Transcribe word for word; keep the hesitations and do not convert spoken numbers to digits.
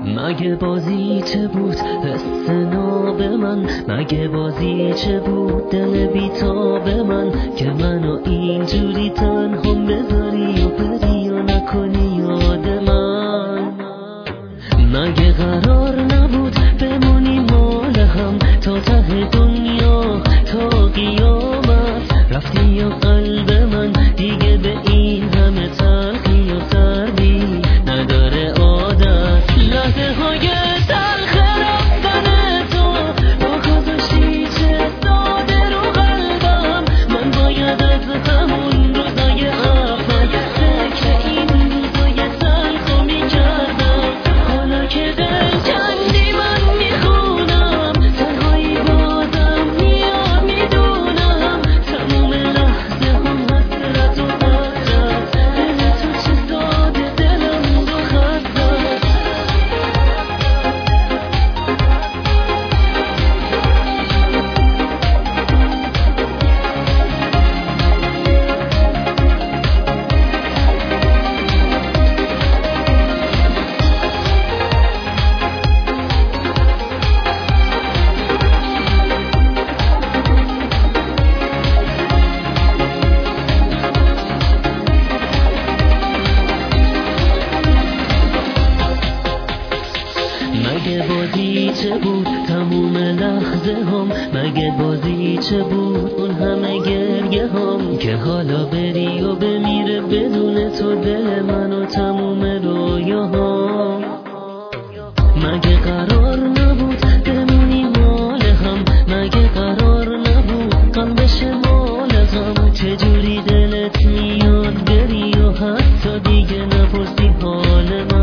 مگه بازی چه بود حس ناب من، مگه بازی چه بود دل بیتاب من، که منو اینجوری تنها بذاری و بری و نکنی یاد من. مگه قرار نبود بمونی مال هم تا ته دنیا تا قیامت، رفتی و قلب من دیگه به این همه تلخی و سردی نداره عادت. لحظه های تلخ رفتن تو با گذاشتی چه ساده رو قلبم، من باید از همون روزای اول فکر این روزای تلخ رو میکردم. حالا که دل کندی من میخونم تنهایی بازم میاد میدونم، تموم لحظه هم حسرت و غفلت، دل تو چه ساده دلم رو خست. مگه بازی چه بود تموم لحظه هم، مگه بازی چه بود اون همه گریه هم، که حالا بری و بمیره بدون تو دل من و تموم رویاهام. مگه قرار نبود بمونی مال هم، مگه قرار نبود غم بشه مال غم، چجوری دلت میاد بری و حتی دیگه نپرسی حال من.